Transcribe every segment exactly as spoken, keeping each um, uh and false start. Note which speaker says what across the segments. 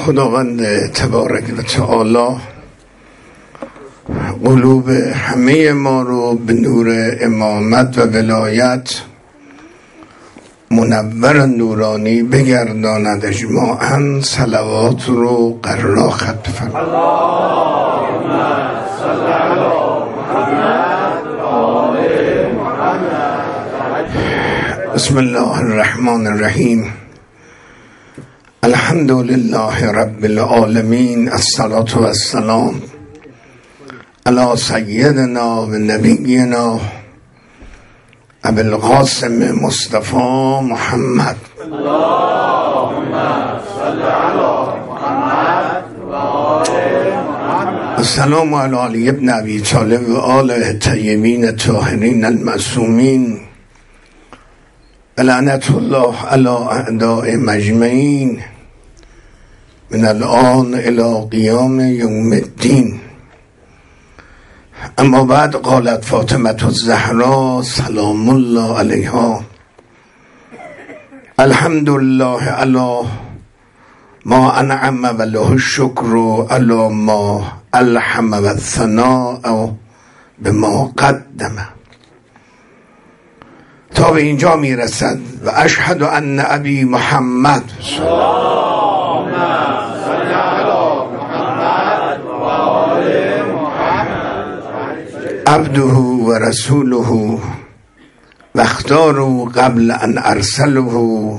Speaker 1: خداوند تبارک و تعالی قلوب همه ما رو به نور امامت و ولایت منور نورانی بگرداند اجماعاً. صلوات رو قرار ختم فرماید.
Speaker 2: اللهم صل علی محمد و آل محمد.
Speaker 1: بسم الله الرحمن الرحیم. الحمد لله رب العالمین. الصلاة و السلام علی سیدنا و نبینا ابی القاسم مصطفی محمد.
Speaker 2: اللهم صل علی محمد و آل محمد.
Speaker 1: السلام علی علی ابن ابی طالب و آل الطیبین الطاهرین المعصومین. لعنت الله علی اعداء مجمعین من الان الی قیام یوم الدین. اما بعد قالت فاطمه الزهرا سلام الله علیها: الحمد لله علی ما انعم و له الشکر علی ما الحم و الثناء بما قدم. تا به اینجا میرسد و اشهد ان ابی محمد عبده و رسوله و اختاره قبل ان ارسله،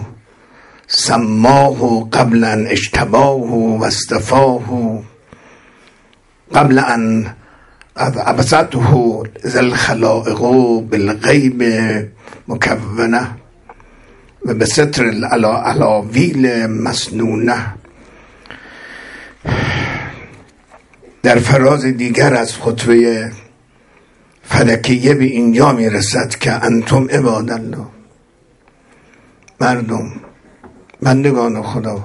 Speaker 1: سماه قبل ان اجتباه و اصطفاه، قبل ان عبثته ذا الخلائق بالغیب مکونه و به ستر الالاویل مسنونه. در فراز دیگر از خطبه فلکیه به اینجا میرسد که انتم عباد الله، مردم بندگان خدا،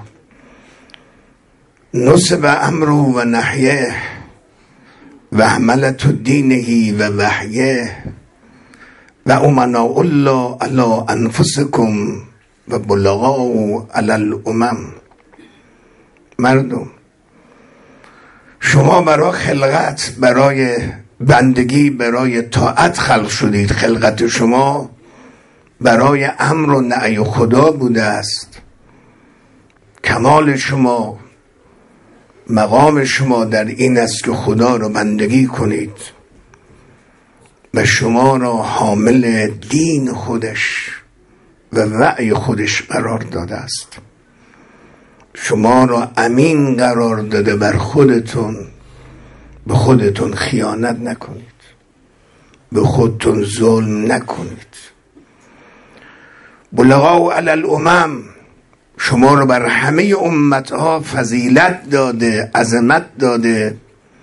Speaker 1: نصب امر و نحیه و حملت دینه و وحیه و امناء الله علی انفسکم و بلغاء علی الامم. مردم، شما برای خلقت، برای بندگی، برای طاعت خلق شدید. خلقت شما برای امر و نهی خدا بوده است. کمال شما، مقام شما در این است که خدا رو بندگی کنید و شما را حامل دین خودش و وعی خودش قرار داده است. شما را امین قرار داده بر خودتون. به خودتون خیانت نکنید، به خودتون ظلم نکنید. بلغاء علی الامم، شما رو بر همه امتها فضیلت داده، عظمت داده.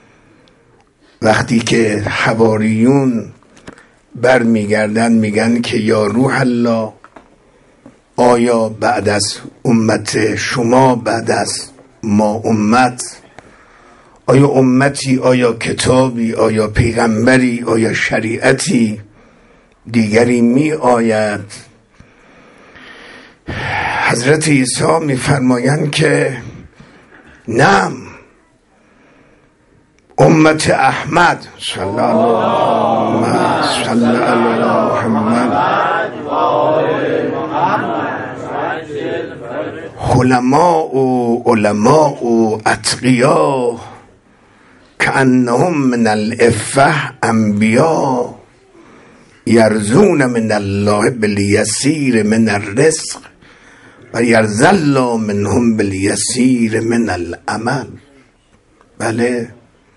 Speaker 1: وقتی که حواریون بر میگردن میگن که یا روح الله، آیا بعد از امت شما، بعد از ما امت، آیا امتی، آیا کتابی، آیا پیغمبری، آیا شریعتی دیگری می آید؟ حضرت عیسی می فرمایند که نعم، امت احمد صلی الله علی محمد حلماء و علماء و اتقیا کأنهم من العفة انبیا یرزون من الله بالیسیر من الرزق و یرضی الله منهم بالیسیر من العمل. بله،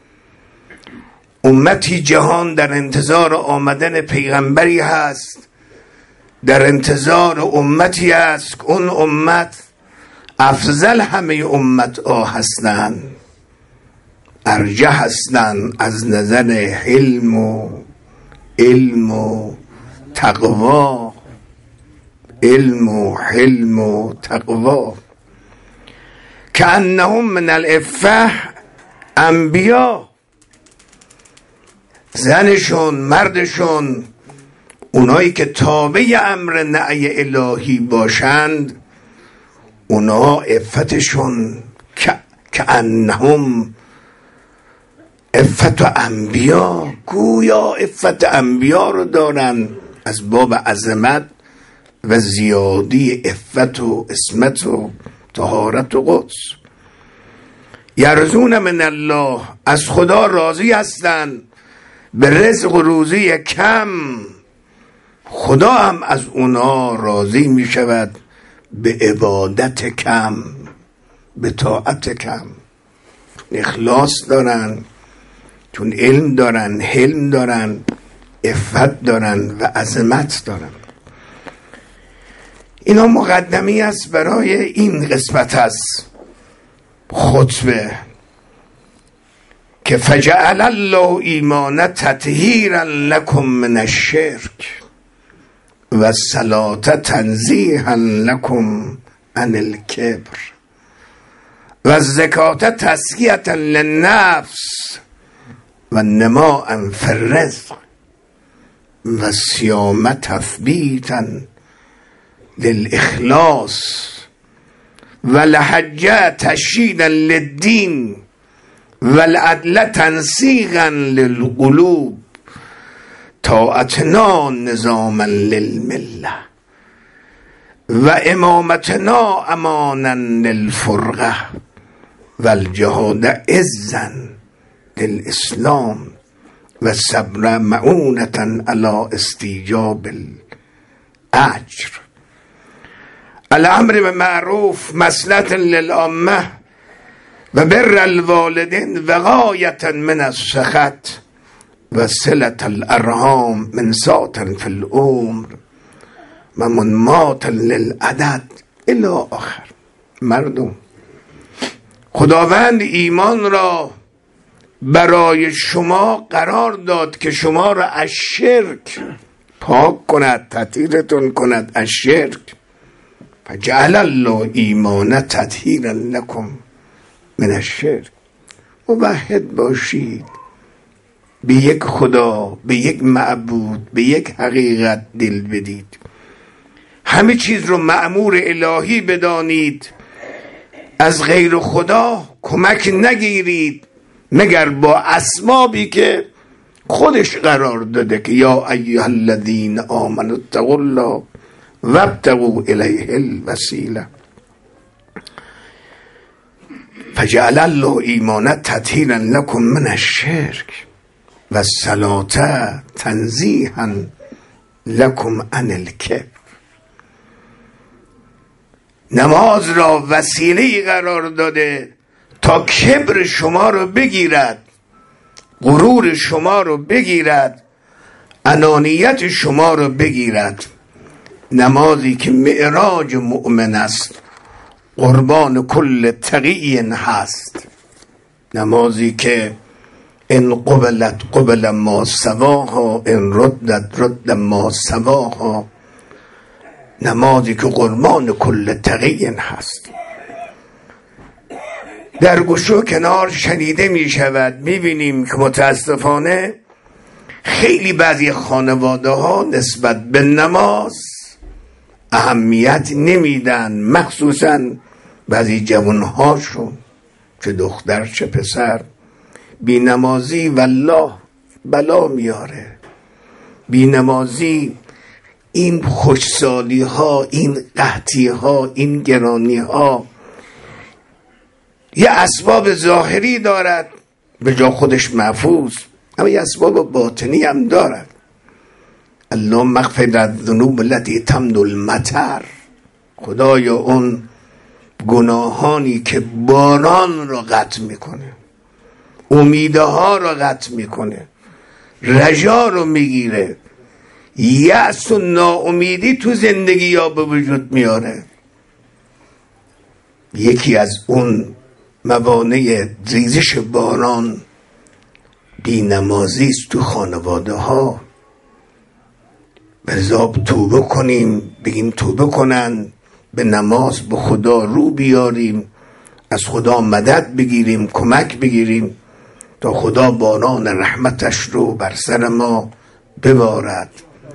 Speaker 1: امتی جهان در انتظار آمدن پیغمبری هست، در انتظار امتی است که اون امت افضل همه امت ها هستند، ارجح هستند از نظر حلم و علم و تقوا. علم و حلم و تقوا کأنهم من العفة انبیا. زنشون، مردشون، اونایی که تابع امر نهی الهی باشند، اونا عفتشون که انهم عفت و انبیا، گویا عفت انبیا رو دارن از باب عظمت و زیادی عفت و عصمت و طهارت و قدس. یرجون من الله، از خدا راضی هستن به رزق و روزی کم، خدا هم از اونا راضی می شود به عبادت کم، به طاعت کم. اخلاص دارن، چون علم دارن، حلم دارن، عفت دارن و عظمت دارن. اینا مقدمی است برای این قسمت از خطبه که فجعل الله ایمان تطهیرا لکم من الشرک و الصلاة تنزیها لکم عن الکبر و الزکاة تزکیة للنفس و نماء فی الرزق و الصیام تثبیتا للاخلاص و الحج تشییدا للدین و العدل تنسیقا للقلوب طاعتنا نظاما للمله و امامتنا امانا للفرقه و الجهاد عزا للاسلام و صبر معونتا علی استیجاب الاجر. الامر بالمعروف مصلحة للعامه و بر الوالدین وقایة من السخط و صلة الارحام منساة فی العمر و منماة للعدد الی آخر. مردم، خداوند ایمان را برای شما قرار داد که شما را از شرک پاک کند، تطهیرتون کند از شرک. فجعل الله ایمان تطهیرا لکم من الشرک. موحد باشید، به یک خدا، به یک معبود، به یک حقیقت دل بدید، همه چیز رو مأمور الهی بدانید، از غیر خدا کمک نگیرید مگر با اسبابی که خودش قرار داده که یا ایها الذین آمنوا اتقوا الله وابتغوا الیه الوسیله. فجعل الله ایمان تطهیرا لکم من الشرک و الصلاة تنزیها لکم عن الکبر. نماز را وسیله قرار داده تا کبر شما رو بگیرد، غرور شما رو بگیرد، انانیت شما رو بگیرد. نمازی که معراج مؤمن است، قربان کل تقی هست. نمازی که ان قبلت قبل ما سواها، ان ردت رد ما سواها. نمازی که قربان کل تقی هست. در گوشه و کنار شنیده می شود، می بینیم که متاسفانه خیلی بعضی خانواده ها نسبت به نماز اهمیت نمیدن، مخصوصا بعضی جوان هاشون، چه دختر چه پسر. بی نمازی والله بلا میاره. بی نمازی این خوشسالی ها، این قحطی ها، این گرانی ها یه اسباب ظاهری دارد به جا خودش محفوظ، اما یه اسباب باطنی هم دارد. اللهم اغفر الذنوب التي تمد المطر. خدایا اون گناهانی که باران را قطع میکنه، امیده ها را قطع میکنه، رجا رو میگیره، یأس و ناامیدی تو زندگی یا به وجود میاره. یکی از اون موانع ریزش باران بی نمازی است تو خانواده ها. بذاب توبه کنیم، بگیم توبه کنن، به نماز به خدا رو بیاریم، از خدا مدد بگیریم، کمک بگیریم تا خدا باران رحمتش رو بر سر ما ببارد.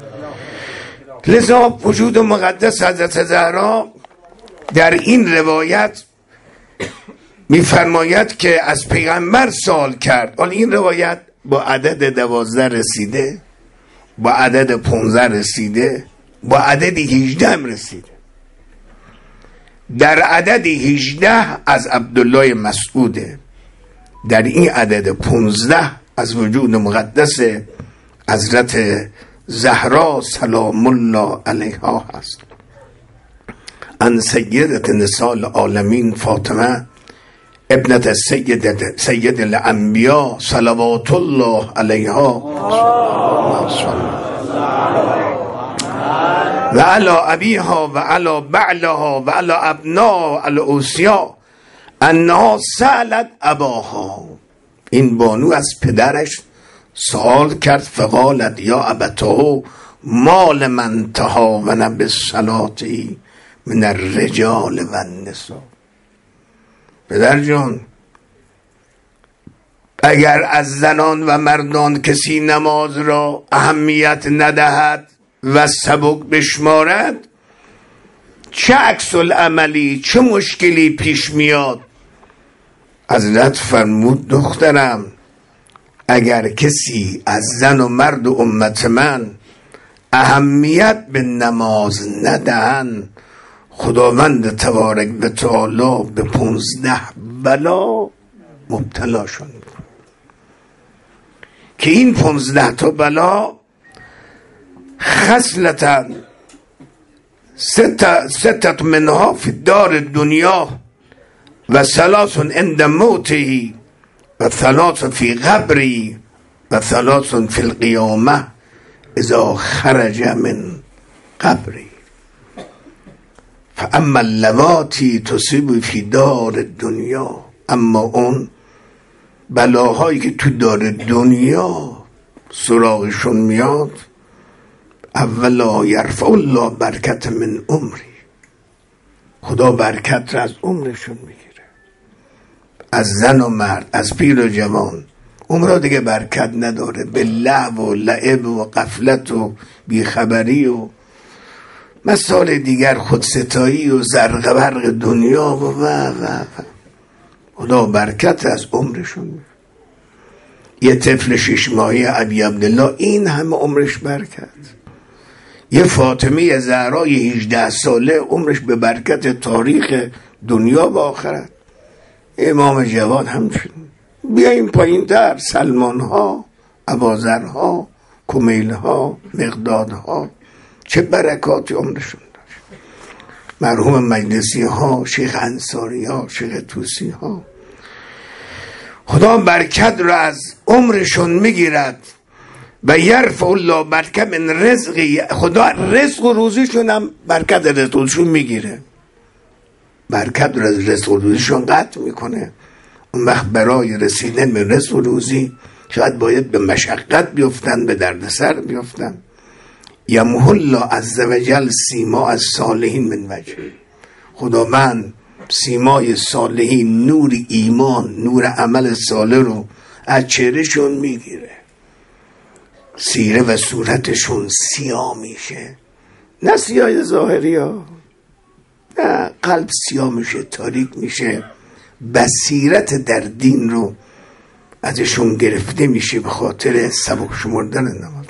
Speaker 1: لذا وجود مقدس حضرت زهرا در این روایت میفرماید که از پیغمبر سوال کرد. حالا این روایت با عدد دوازده رسیده، با عدد پونزده رسیده، با عدد هجده هم رسیده. در عدد هجده از عبدالله مسعوده، در این عدد پونزده از وجود مقدس حضرت زهرا سلام الله علیها هست. ان سیدت نساء العالمین فاطمه ابنت سید سید الانبیا صلوات الله علیها و علی ابیها و علی بعلها و علی ابناء الاوصیا انها سألت اباها. این بانو از پدرش سوال کرد، فقالت یا ابتاه مال من تهاون بالصلاة من الرجال و النساء. پدر جان، اگر از زنان و مردان کسی نماز را اهمیت ندهد و سبک بشمارد، چه عکس العملی، چه مشکلی پیش میاد؟ حضرت فرمود دخترم، اگر کسی از زن و مرد و امت من اهمیت به نماز ندهن، خداوند تبارک و تعالی به پونزده بلا مبتلا شد که این پونزده تا بلا خصلتا ست ستت منها فی دار دنیا و ثلاث عند موته و ثلاث فی قبری و ثلاث فی القیامه اذا خرج من قبری. فاما اللواتی تصیب فی دار دنیا، اما اون بلاهایی که تو دار دنیا سراغشون میاد، اولا یرفع الله برکت من عمری، خدا برکت را از عمرشون میگیره. از زن و مرد، از پیر و جوان، عمر دیگه برکت نداره، به لعب و لعب و غفلت و بیخبری و مسائل دیگر، خودستایی و زرق برق دنیا و و و خدا برکت از عمرشون میگیره. یه طفل شش ماهی ابی عبدالله این همه عمرش برکت. یه فاطمه زهرای هجده ساله عمرش به برکت تاریخ دنیا و آخرت. امام جواد همچنین. بیاییم پایین تر، سلمان ها، ابوذر ها، کمیل ها، مقداد ها، چه برکاتی عمرشون داشت. مرحوم مجلسی ها، شیخ انصاری ها، شیخ توسی ها، خدا برکت را از عمرشون میگیرد. و یرفع الله برکت من رزقی، خدا رزق و روزیشون هم برکت رزق و روزیشون میگیره، برکت را از رزق و روزیشون قطع میکنه. اون وقت برای رسیدن به رزق و روزی شاید باید به مشقت بیفتن، به دردسر بیفتن. یمحو الله عز وجل سیما از صالحین من وجه، خداوند سیمای صالحین، نور ایمان، نور عمل صالح رو از چهرهشون میگیره، سیره و صورتشون سیاه میشه. نه سیاه ظاهری ها، نه، قلب سیاه میشه، تاریک میشه، بصیرت در دین رو ازشون گرفته میشه به خاطر سبک شمردن نماز.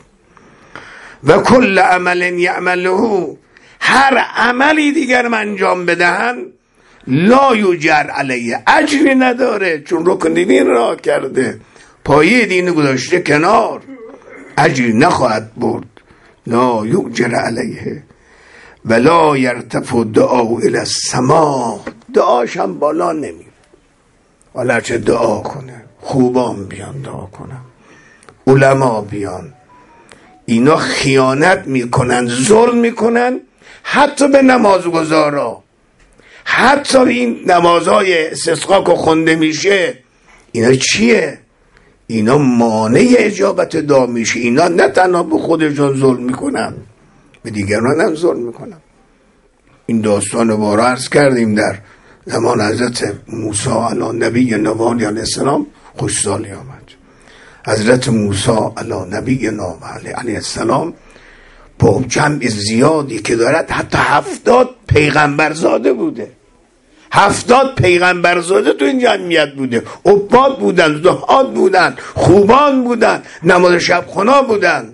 Speaker 1: و کل عمل یعمله، هر عملی دیگر من انجام بدهن، لا یوجر علیه، اجری نداره، چون رکن دین را کرده، پایه دین گذاشته کنار، اجری نخواهد برد. لا یوجر علیه ولا یرتفع دعا الی السما، دعاش هم بالا نمی، حالا چه دعا کنه، خوبان بیان دعا کنن، علما بیان، اینا خیانت میکنن، ظلم میکنن، حتی به نمازگزارا، حتی این نمازهای استسقا که خونده میشه، اینا چیه؟ اینا مانع اجابت دعا میشه. اینا نه تنها به خودشون ظلم میکنن، به دیگران هم ظلم میکنن. این داستان رو بارا عرض کردیم در زمان حضرت موسی علی نبی نو علیه السلام، خوشسالی آمد. حضرت موسی علی نبی نو علیه السلام با جمع زیادی که دارد، حتی هفتاد پیغمبر زاده بوده، هفتاد پیغمبر زاده تو این جمعیت بوده، عباد بودن، زهاد بودن، خوبان بودن، نماز شب خنا بودن.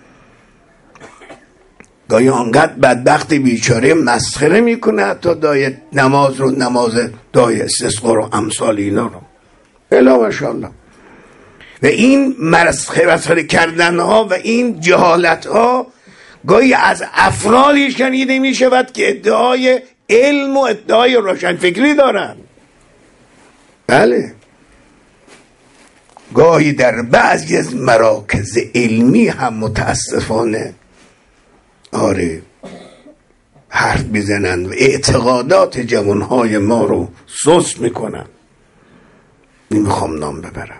Speaker 1: گاهی آنقدر بدبخت بیچاره مسخره میکنه حتی دای نماز رو، نماز دای استسقا رو، امثال اینا رو. الا ماشاءالله. و این مسخره کردن ها و این جهالت ها گاهی از افرادی شنیده می شود که ادعای علم و ادعای روشنفکری دارن. بله، گاهی در بعضی از مراکز علمی هم متاسفانه آره حرف میزنن و اعتقادات جوانهای ما رو سست میکنن. نمیخوام نام ببرم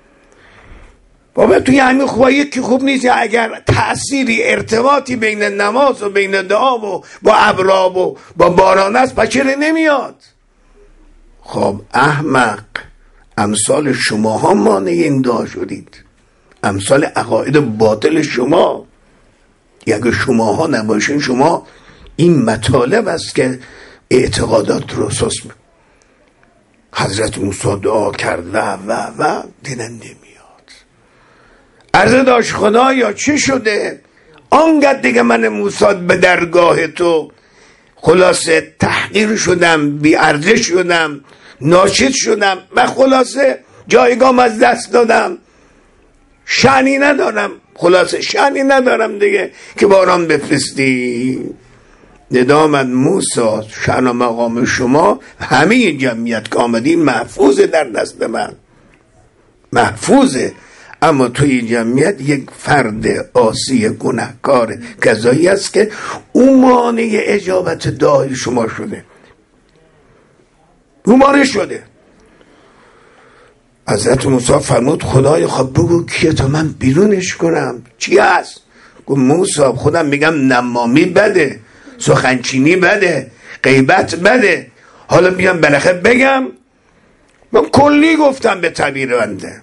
Speaker 1: بابا، توی همین خوبه یکی خوب نیست. اگر تأثیری ارتباطی بین نماز و بین دعا و با ابراب و با باران است پس چرا نمیاد؟ خب احمق، امثال شما ها مانع این دعا شدید، امثال عقاید باطل شما. اگه شما ها نباشین، شما این مطالب است که اعتقادات رو سست می. حضرت موسی دعا کرد و و و دیدن نمیاد. عرض داشت خدایا چه شده؟ آنقدر دیگه من موسی به درگاه تو خلاصه تحقیر شدم، بی ارزش شدم، ناچیز شدم و خلاصه جایگام از دست دادم، شأنی ندارم، خلاصه شأنی ندارم دیگه که باران بفرستی. ندامت موسی، شأن و مقام شما همه جمعیت که آمدین محفوظه در دست من، محفوظه. اما توی جمعیت یک فرد عاصی گناهکار کذایی است که اون مانع اجابت دعای شما شده، اون مانع شده. حضرت موسی فرمود خدای خب بگو کیه تا من بیرونش کنم، چی هست؟ گفت موسی خودم میگم نمامی بده، سخنچینی بده، غیبت بده، حالا بیام بالاخره بگم؟ من کلی گفتم به تعبیر بنده.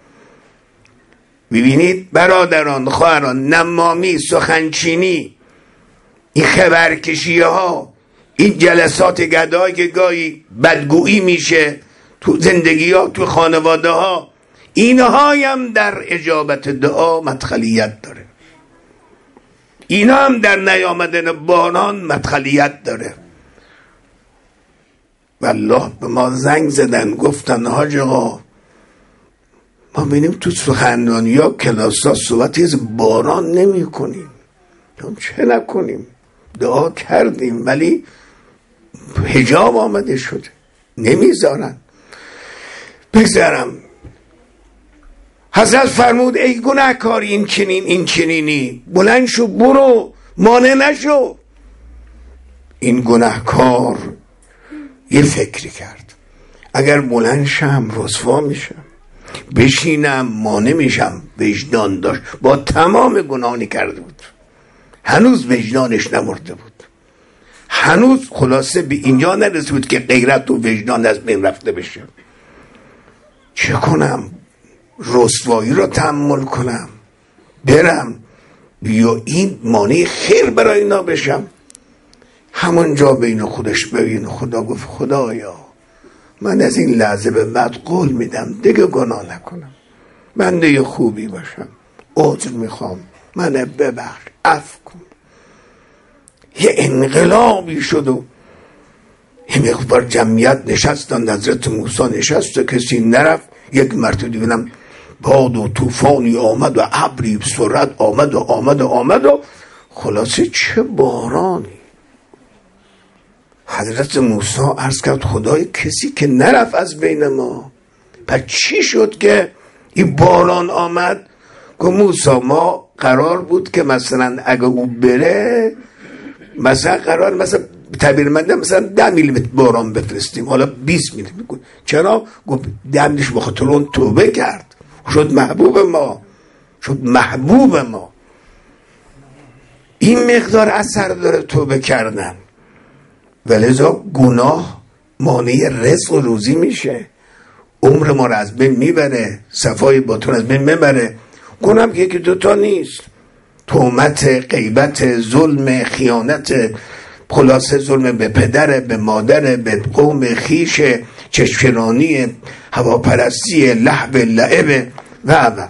Speaker 1: ببینید برادران، خواهران، نمامی، سخنچینی، این خبرکشی ها، این جلسات گدایی که گاهی بدگویی میشه تو زندگی ها، تو خانواده ها، اینها هم در اجابت دعا مدخلیت داره، اینا هم در نیامدن باران مدخلیت داره. والله به ما زنگ زدن گفتن حاج آقا ما بینیم تو سخنرانی ها کلاس ها صحبتی از باران نمی کنیم، چه نکنیم؟ دعا کردیم ولی حجاب آمده شده، نمیذارن. بگذارم حضرت فرمود ای گناهکار این چنین این چنینی، بلند شو برو، مانع نشو. این گناهکار یه فکری کرد اگر بلند شم رسوا میشم، بشینم مانع میشم. وجدان داشت، با تمام گناهی کرده بود، هنوز وجدانش نمرده بود، هنوز خلاصه به اینجا نرسید بود که غیرت و وجدان از بین رفته بشه. چه کنم؟ رسوایی رو تحمل کنم برم یا این مانع خیر برای اینا بشم؟ همونجا بین خودش ببین خدا گفت خدایا من از این لحظه به بعد قول میدم دیگه گناه نکنم، بنده خوبی باشم، عذر میخوام، من ببخش، عفو کن. یه انقلابی شد و یه مقدار جمعیت نشستن، حضرت موسی نشست و کسی نرفت. یک مرتبه دیدم باد و طوفانی آمد و ابری سرعت آمد و آمد و آمد و خلاصه چه بارانی. حضرت موسی عرض کرد خدای کسی که نرفت از بین ما، پس چی شد که این باران آمد؟ گفت موسی ما قرار بود که مثلا اگه او بره مثلا قرار مثلا تعبیر منده مثلا ده میلیمتر باران بفرستیم، حالا بیست میلیمتر. چرا؟ گفت ده میلیمتر بخاطر اون توبه کرد، شد محبوب ما، شد محبوب ما. این مقدار اثر داره توبه کردن، ولذا گناه مانع رزق و روزی میشه، عمر ما رو از بین میبره، صفای باطن از بین میبره. گناه یکی دوتا نیست، تهمت، غیبت، ظلم، خیانت، خلاصه ظلم به پدر، به مادر، به قوم خیش، چشمرانی، هواپرستی، لهو، لعب و و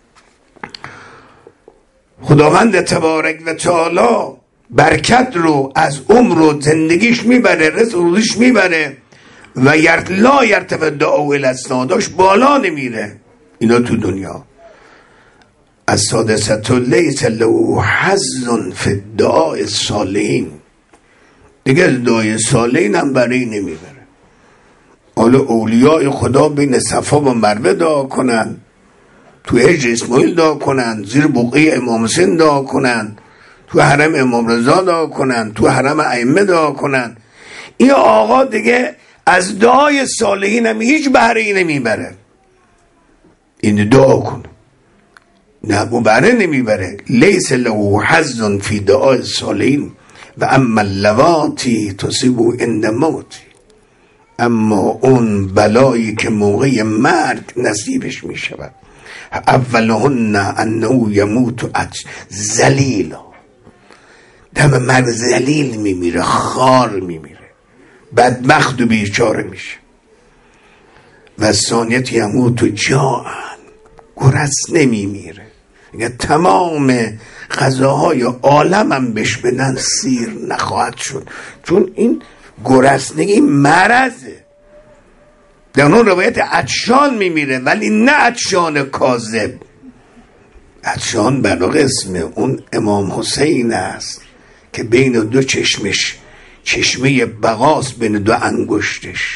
Speaker 1: خداوند تبارک و تعالی برکت رو از عمر و زندگیش میبره، رزق روزش میبره و لا یرتفع دعا الی الاسناداش بالا نمیره. اینا تو دنیا. از سادست لیس له حظ فی الدعاء الصالحین، دیگه دعای صالحین هم برای نمیبره. حالا اولیاء خدا بین صفا و مروه دعا کنن، تو هجر اسماعیل دعا کنن، زیر بقعه امام حسین دعا کنن، تو حرم امام رضا دعا کنن، تو حرم ائمه دعا کنن، این آقا دیگه از دعای صالحین هم هیچ بهره‌ای نمیبره. این دعا کن، نه اون بهره نمیبره. لیس له حظ فی دعای الصالحین و اما اللواتی تصیبو عند موتی، اما اون بلایی که موقع مرگ نصیبش میشود، اولهن انه یموت ذلیلا، دم مرگ ذلیل میمیره، خار میمیره، بدبخت و بیچاره میشه. و ثانیت یموت جاعن، گرسنه میمیره. اگه تمام غذاهای عالمم بهش بدن سیر نخواهد شد، چون این گرسنگی مرضه. در اون روایت عطشان میمیره، ولی نه عطشان کاذب. عطشان بر اسم اون امام حسین است که بین دو چشمش چشمه بغاست، بین دو انگشتش.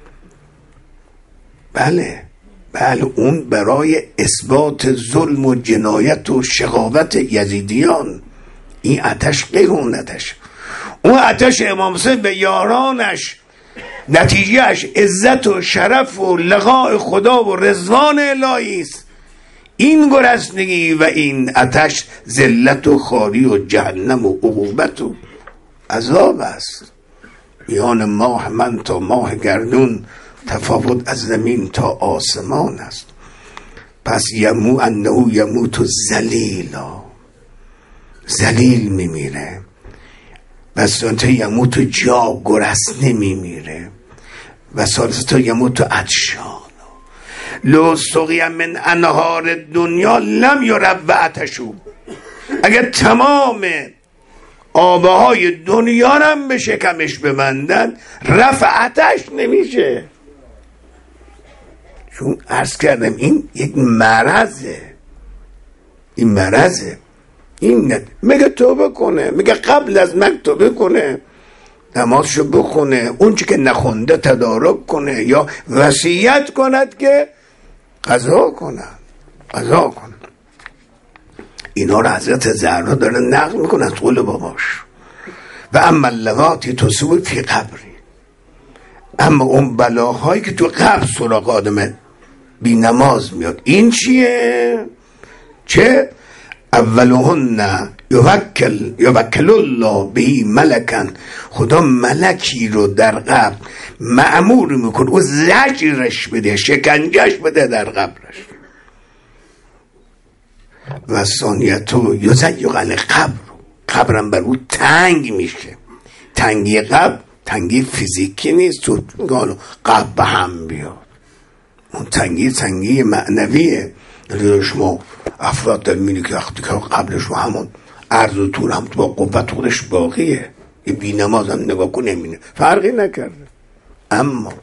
Speaker 1: بله بله، اون برای اثبات ظلم و جنایت و شقاوت یزیدیان. این آتش غیر اون آتش. اون آتش امام حسین به یارانش نتیجهش عزت و شرف و لقاء خدا و رضوان الهی است. این گرسنگی و این آتش ذلت و خواری و جهنم و عقوبت و عذاب است. میان ماه من تا ماه گردون تفاوت از زمین تا آسمان است. پس یمو انه یموت ذلیلا، ذلیل میمیره. بس تا یموت جا، گرسنه میمیره. و ثالثتا یموت عطشان. لو سقی من انهار دنیا لم یرب عطشو، اگر تمام آبهای دنیا هم به شکمش ببندن رفعتش نمیشه. چون عرض کردم این یک مرضه، این مرضه. این میگه توبه کنه، میگه قبل از مرگ توبه کنه، نمازشو بخونه، اون چی که نخونده تدارک کنه، یا وصیت کند که قضا کنن قضا کنن. اینا رو حضرت زهرا داره نقل میکنه از قول باباش. و اما اللواتی تصیب فی قبری، اما اون بلاهایی که تو قبر سراغ آدم بی نماز میاد، این چیه؟ چه؟ اولهن یوکل یوکل الله بهی ملکن، خدا ملکی رو در قبر مأمور میکنه و زجرش بده، شکنجش بده در قبرش. و ثانیتو یضیق علی قبر، قبرم بر او تنگ میشه. تنگی قبر تنگی فیزیکی نیست، تو گالو قبر به هم بیاد. اون تنگی تنگی معنویه. شما افراد در مینی که وقتی که قبلش رو همون عرض و طول هم با قوت خودش باقیه. یه بی نماز هم نگاه کنه نمینه فرقی نکرده. اما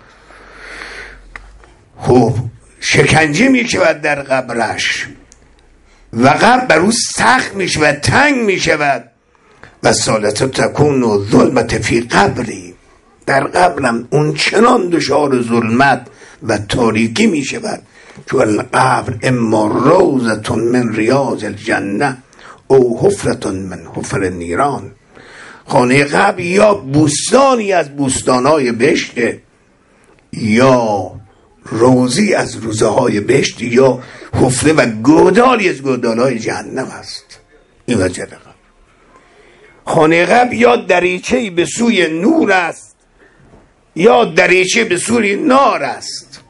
Speaker 1: خب شکنجه میشود در قبرش و قبر بر او سخت میشود، تنگ میشود. و سالت تکون و ظلمت فی قبری، در قبرم اون چنان دچار ظلمت و تاریکی میشود چون القبر اما روزتون من ریاض الجنه او حفرتون من حفر النیران. خانه قبر یا بوستانی از بوستانهای بهشت، یا روزی از روزه های بهشت، یا حفره و گودالی از گودالهای جهنم است. این وجه قبر. خانه قبر یا دریچه‌ای به سوی نور است، یا دریچه به سوی نار است.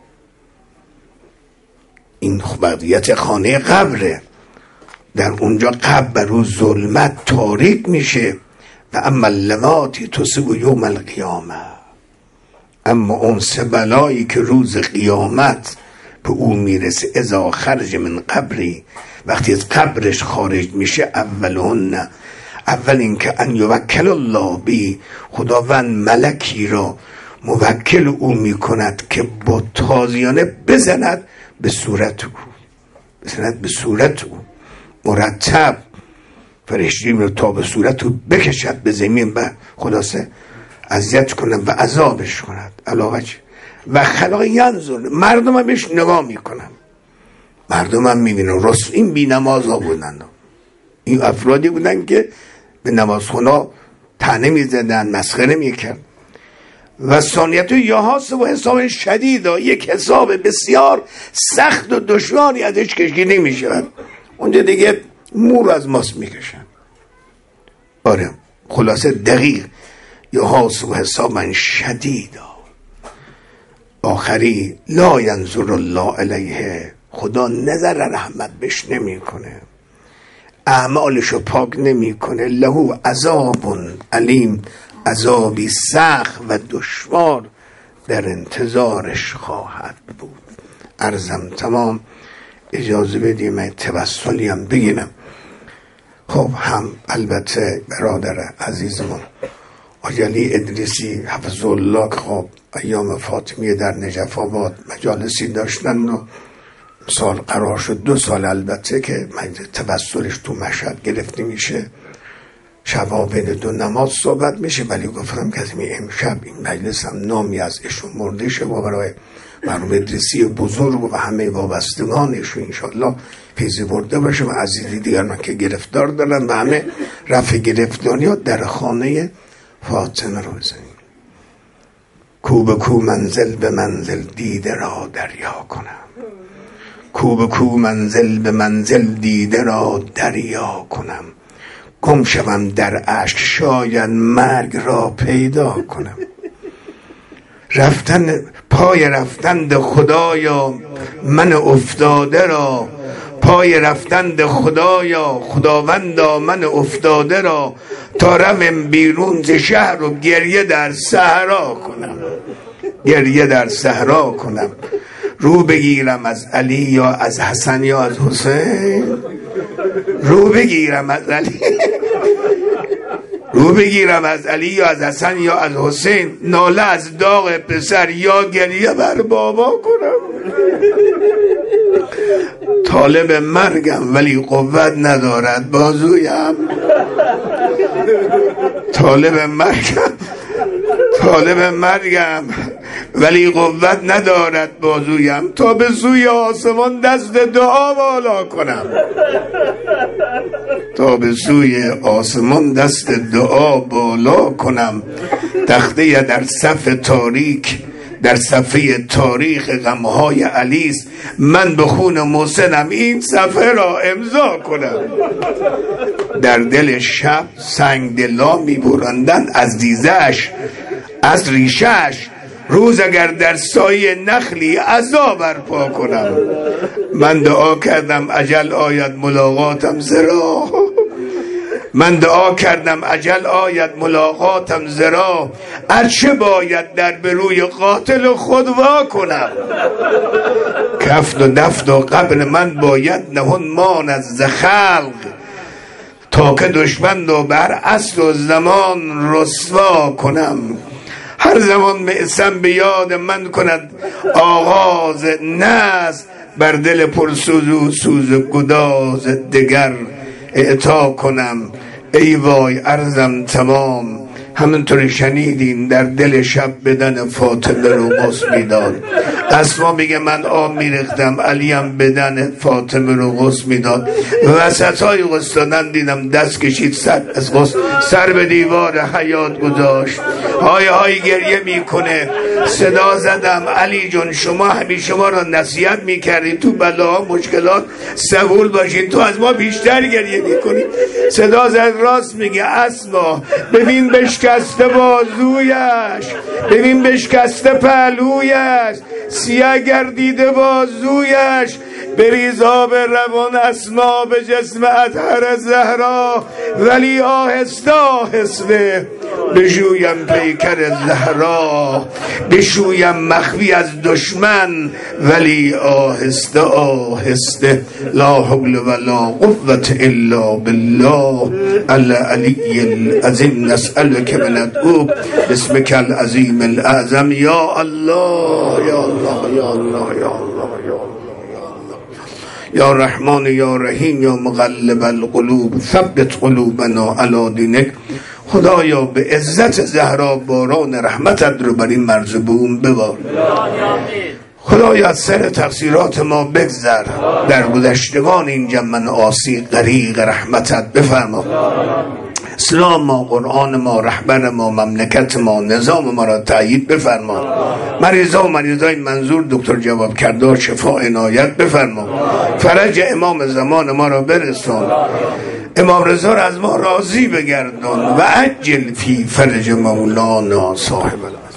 Speaker 1: این خبریت خانه قبره. در اونجا قبر بر او ظلمت تاریک میشه و اما اللواتی تصیب یوم القیامه، اما اون سه بلایی که روز قیامت به او میرسه، اذا خرج من قبری، وقتی از قبرش خارج میشه، اولهن، اول این که ان یوکل الله بی، خداوند ملکی را موکل او میکند که با تازیانه بزند به صورت او، بزند به صورت او مرتب، فرشتیم رو تا به صورت او بکشد به زمین و خلاصه اذیت کنند و عذابش کند علاوه. و خلق ینظر، مردم هم بهش نگاه میکنن، مردم هم میبینن رسول این بی نماز ها بودن، این افرادی بودن که به نمازخونا طعنه میزدن، مسخره میکرد. و ثانیت یا حاسب و حساب شدید، یک حساب بسیار سخت و دشواری ازش کشیده نمیشود، اونجا دیگه مور از ماست میکشن. آره خلاصه دقیق یا حاسب و حساب شدید. آخری لا ینظر الله علیه، خدا نظر رحمت بهش نمیکنه، اعمالشو پاک نمیکنه، له عذاب علیم، عذابی سخت و دشوار در انتظارش خواهد بود. عرضم تمام، اجازه بدیم من توسلی هم بگیرم. خب هم البته برادر عزیزمون آجلی ادریسی حفظ الله، خب ایام فاطمیه در نجف آباد مجالسی داشتن و سال قرار شد، دو سال البته که توسلش تو مشهد گرفته میشه، شبا بین دو نماز صحبت میشه، ولی گفتم که امشب این مجلس هم نامی از ایشون مرده شه و برای مرحوم ادریسی بزرگ و همه وابستگانش انشالله فیضی برده باشه و عزیزی دیگران که گرفتار دارن و همه رفع گرفتاری ها در خانه فاطمه رو بزنیم. کو به کو منزل به منزل دیده را دریا کنم، کو به کو منزل به منزل دیده را دریا کنم، گم شوم در اشک شاید مرگ را پیدا کنم. رفتن پای رفتن ده خدایا من افتاده را، پای رفتن ده خدایا خداوندا من افتاده را، تا روم بیرون ز شهر و گریه در صحرا کنم، گریه در صحرا کنم. رو بگیرم از علی یا از حسن یا از حسین، رو بگیرم از علی رو بگیرم از علی یا از حسن یا از حسین، ناله از داغ پسر یا گریه بر بابا کنم. طالب مرگم ولی قوت ندارد بازویم، طالب مرگم طالب مرگم ولی قوت ندارد بازویم، تا به سوی آسمان دست دعا بالا کنم، تا به سوی آسمان دست دعا بالا کنم. تخته در صف تاریک، در صفحه تاریخ غمهای علیست، من به خون محسنم این صفحه را امضا کنم. در دل شب سنگ دلا می برندن از دیزش، از ریشش، روز اگر در سایه نخلی عزا برپا کنم. من دعا کردم اجل آید ملاقاتم زرا، من دعا کردم اجل آید ملاقاتم زرا، ارچه باید در بروی قاتل خود وا کنم. کفت و دفت و قبل من باید نهون مان از خلق، تا که دشمن و بر اصل و زمان رسوا کنم. هر زمان معصم به یاد من کند آغاز ناز، بر دل پرسوز و سوز گداز دگر اعطا کنم. ای وای عرضم تمام، همینطور شنیدین در دل شب بدن فاطمه رو غص میداد. اسما میگه من آب میرختم، علیم بدن فاطمه رو غص میداد. وسط های غص دادن دیدم دست کشید سر از غص، سر به دیوار حیات گذاشت، های های گریه میکنه. صدا زدم علی جون شما همیشه ما رو نصیحت میکردی تو بلاها مشکلات صبور باشین، تو از ما بیشتر گریه میکنی. صدا زد راست میگه اسما، ببین بشکسته بازویش، ببین بشکسته پهلویش، سیاه گردیده بازویش، بریز آب روان اسما به جسم اطهر زهرا، ولی آهسته آهسته بشویم پیکر زهرا، بشویم مخفی از دشمن ولی آهسته آهسته. لا حول ولا قوة الا بالله العلی العظیم. نسألك وندعوك باسمك العظیم الاعظم. یا الله یا الله یا الله یا الله یا الله یا رحمان یا رحیم یا مقلب القلوب ثبت قلوبنا علی دینک. خدایا به عزت زهرا باران رحمتت رو بر این مرز بوم ببار. خدایا از سر تقصیرات ما بگذر، در گذشتگان این جمع آسی غریق رحمتت بفرما. اسلام ما، قرآن ما، رهبر ما، مملکت ما، نظام ما را تأیید بفرما. مریضا و مریضای منظور دکتر جواب کردار شفا عنایت بفرما. فرج امام زمان ما را برسان. امام رضا را از ما راضی بگردان و عجل فی فرج مولانا صاحب الامر.